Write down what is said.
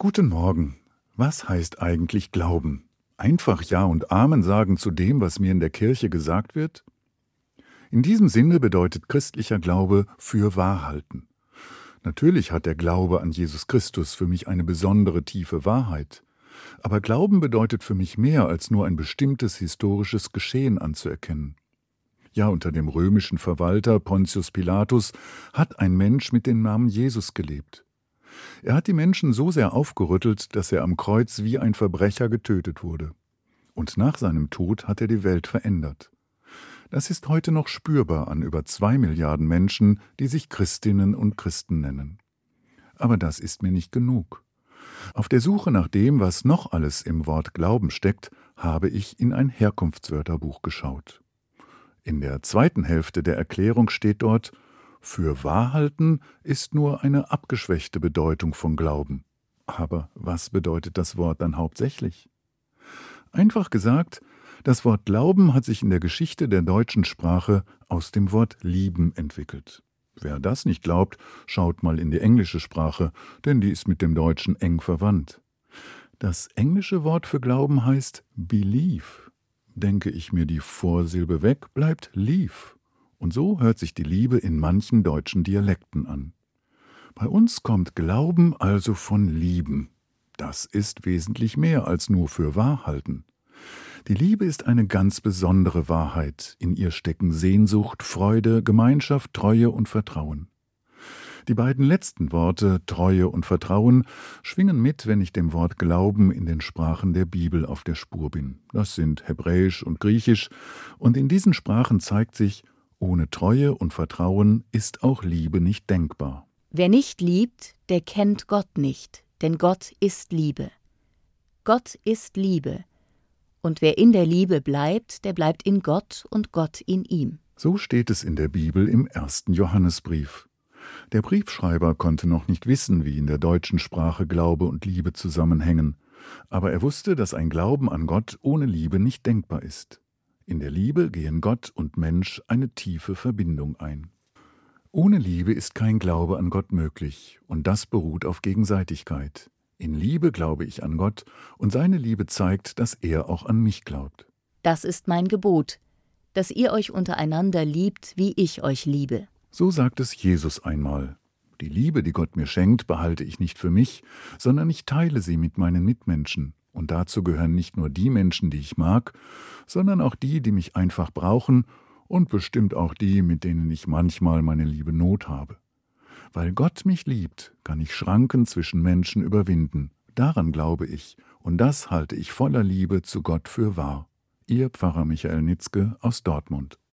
Guten Morgen. Was heißt eigentlich Glauben? Einfach Ja und Amen sagen zu dem, was mir in der Kirche gesagt wird? In diesem Sinne bedeutet christlicher Glaube für wahr halten. Natürlich hat der Glaube an Jesus Christus für mich eine besondere tiefe Wahrheit. Aber Glauben bedeutet für mich mehr als nur ein bestimmtes historisches Geschehen anzuerkennen. Ja, unter dem römischen Verwalter Pontius Pilatus hat ein Mensch mit dem Namen Jesus gelebt. Er hat die Menschen so sehr aufgerüttelt, dass er am Kreuz wie ein Verbrecher getötet wurde. Und nach seinem Tod hat er die Welt verändert. Das ist heute noch spürbar an über 2 Milliarden Menschen, die sich Christinnen und Christen nennen. Aber das ist mir nicht genug. Auf der Suche nach dem, was noch alles im Wort Glauben steckt, habe ich in ein Herkunftswörterbuch geschaut. In der zweiten Hälfte der Erklärung steht dort: Für wahr halten ist nur eine abgeschwächte Bedeutung von Glauben. Aber was bedeutet das Wort dann hauptsächlich? Einfach gesagt, das Wort Glauben hat sich in der Geschichte der deutschen Sprache aus dem Wort lieben entwickelt. Wer das nicht glaubt, schaut mal in die englische Sprache, denn die ist mit dem Deutschen eng verwandt. Das englische Wort für Glauben heißt believe. Denke ich mir die Vorsilbe weg, bleibt lief. Und so hört sich die Liebe in manchen deutschen Dialekten an. Bei uns kommt Glauben also von lieben. Das ist wesentlich mehr als nur für wahr halten. Die Liebe ist eine ganz besondere Wahrheit. In ihr stecken Sehnsucht, Freude, Gemeinschaft, Treue und Vertrauen. Die beiden letzten Worte, Treue und Vertrauen, schwingen mit, wenn ich dem Wort Glauben in den Sprachen der Bibel auf der Spur bin. Das sind Hebräisch und Griechisch, und in diesen Sprachen zeigt sich, ohne Treue und Vertrauen ist auch Liebe nicht denkbar. Wer nicht liebt, der kennt Gott nicht, denn Gott ist Liebe. Gott ist Liebe, und wer in der Liebe bleibt, der bleibt in Gott und Gott in ihm. So steht es in der Bibel im 1. Johannesbrief. Der Briefschreiber konnte noch nicht wissen, wie in der deutschen Sprache Glaube und Liebe zusammenhängen, aber er wusste, dass ein Glauben an Gott ohne Liebe nicht denkbar ist. In der Liebe gehen Gott und Mensch eine tiefe Verbindung ein. Ohne Liebe ist kein Glaube an Gott möglich, und das beruht auf Gegenseitigkeit. In Liebe glaube ich an Gott, und seine Liebe zeigt, dass er auch an mich glaubt. Das ist mein Gebot, dass ihr euch untereinander liebt, wie ich euch liebe. So sagt es Jesus einmal. Die Liebe, die Gott mir schenkt, behalte ich nicht für mich, sondern ich teile sie mit meinen Mitmenschen. Und dazu gehören nicht nur die Menschen, die ich mag, sondern auch die, die mich einfach brauchen, und bestimmt auch die, mit denen ich manchmal meine liebe Not habe. Weil Gott mich liebt, kann ich Schranken zwischen Menschen überwinden. Daran glaube ich, und das halte ich voller Liebe zu Gott für wahr. Ihr Pfarrer Michael Nitzke aus Dortmund.